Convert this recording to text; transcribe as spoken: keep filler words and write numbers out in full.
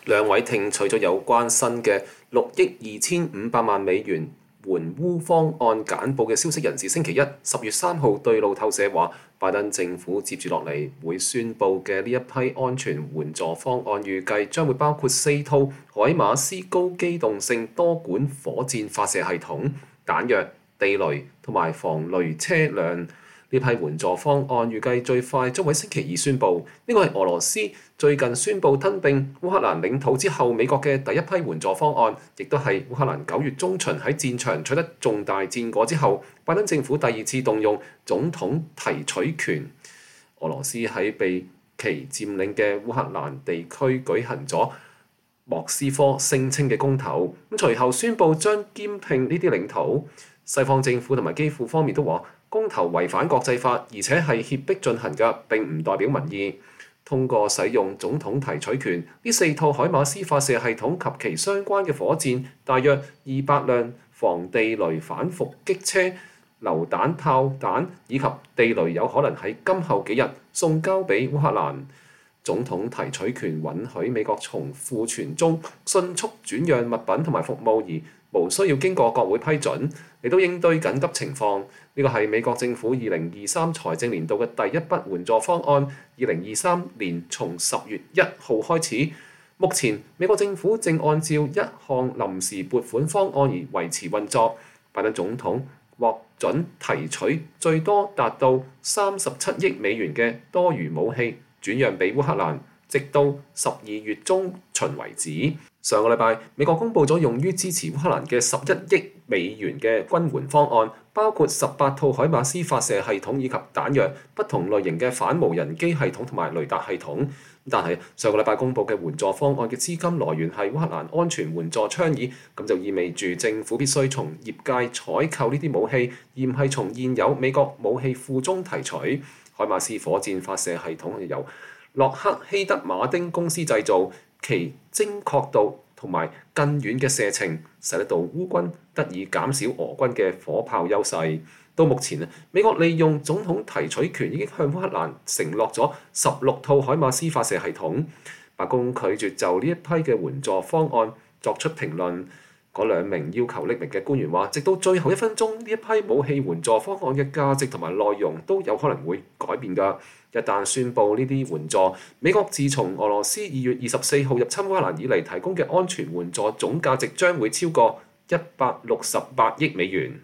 兩位聽取咗有關新嘅六億二千五百萬美元援烏方案簡報嘅消息人士，星期一十月三號對路透社話，拜登政府接住落嚟會宣布嘅呢一批安全援助方案，預計將會包括四套海馬斯高機動性多管火箭發射系統、彈藥、地雷同埋防雷車輛。呢批援助方案預計最快將喺星期二宣布。呢個係俄羅斯最近宣布吞併烏克蘭領土之後，美國嘅第一批援助方案，亦都係烏克蘭九月中旬喺戰場取得重大戰果之後，拜登政府第二次動用總統提取權。俄羅斯喺被其佔領嘅烏克蘭地區舉行咗莫斯科聲稱嘅公投，咁隨後宣布將兼併呢啲領土。西方政府同埋基輔方面都話，公投違反國際法，而且係脅迫進行嘅，並唔代表民意。通過使用總統提取權，呢四套海馬斯發射系統及其相關嘅火箭，大約二百輛防地雷反伏擊車、榴彈炮彈以及地雷，有可能喺今後幾日送交俾烏克蘭。總統提取權允許美國從庫存中迅速轉讓物品同埋服務，而無需要經過國會批准，嚟到應對緊急情況。呢個係美國政府二零二三財政年度嘅第一筆援助方案。二零二三年從十月一號開始，目前美國政府正按照一項臨時撥款方案而維持運作。拜登總統獲准提取最多達到三十七億美元嘅多餘武器，轉讓俾烏克蘭，直到十二月中旬為止。上個禮拜，美國公布咗用於支持烏克蘭嘅十一億美元嘅軍援方案，包括十八套海馬斯發射系統以及彈藥、不同類型嘅反無人機系統同埋雷達系統。但係上個禮拜公布嘅援助方案嘅資金來源係烏克蘭安全援助倡議，咁就意味住政府必須從業界採購呢啲武器，而唔係從現有美國武器庫中提取。海馬斯火箭發射系統係由洛克希德馬丁公司製造，其精確度同埋更遠嘅射程，使得到烏軍得以減少俄軍嘅火炮優勢。到目前啊，美國利用總統提取權已經向烏克蘭承諾咗十六套海馬斯發射系統。白宮拒絕就呢一批嘅援助方案作出評論。嗰兩名要求匿名嘅官員話，直到最後一分鐘，呢一批武器援助方案嘅價值同埋內容都有可能會改變㗎。一旦宣布呢啲援助，美國自從俄羅斯二月二十四號入侵烏克蘭以嚟提供嘅安全援助總價值將會超過一百六十八億美元。